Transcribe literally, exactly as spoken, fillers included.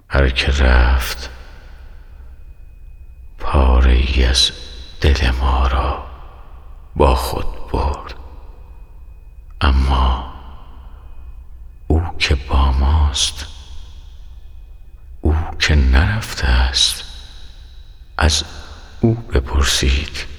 هر که رفت پاره ای از دل ما را با خود برد، اما او که با ماست، او که نرفته است، از او بپرسید.